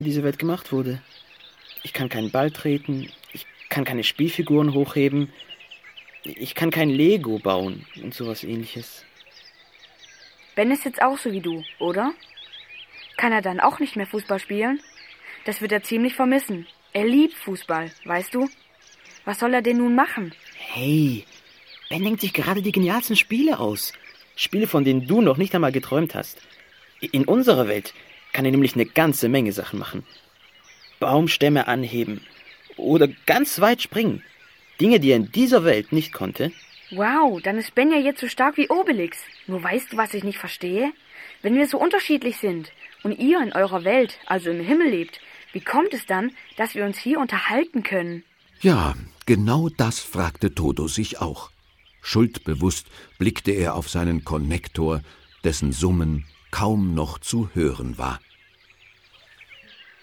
diese Welt gemacht wurde. Ich kann keinen Ball treten, ich kann keine Spielfiguren hochheben, ich kann kein Lego bauen und sowas ähnliches. Ben ist jetzt auch so wie du, oder? Kann er dann auch nicht mehr Fußball spielen? Das wird er ziemlich vermissen. Er liebt Fußball, weißt du? Was soll er denn nun machen? Hey, Ben denkt sich gerade die genialsten Spiele aus. Spiele, von denen du noch nicht einmal geträumt hast. In unserer Welt kann er nämlich eine ganze Menge Sachen machen. Baumstämme anheben oder ganz weit springen. Dinge, die er in dieser Welt nicht konnte. Wow, dann ist Ben ja jetzt so stark wie Obelix. Nur weißt du, was ich nicht verstehe? Wenn wir so unterschiedlich sind und ihr in eurer Welt, also im Himmel lebt, wie kommt es dann, dass wir uns hier unterhalten können? Ja, genau das fragte Toto sich auch. Schuldbewusst blickte er auf seinen Konnektor, dessen Summen kaum noch zu hören war.